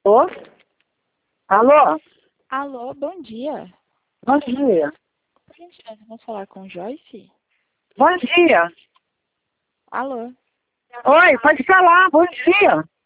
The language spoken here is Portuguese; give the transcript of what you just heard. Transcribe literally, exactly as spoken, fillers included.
Alô? Alô? Alô, bom dia. Bom dia. Por gentileza, vamos falar com Joyce? Bom dia. Alô? Oi, pode falar, bom dia.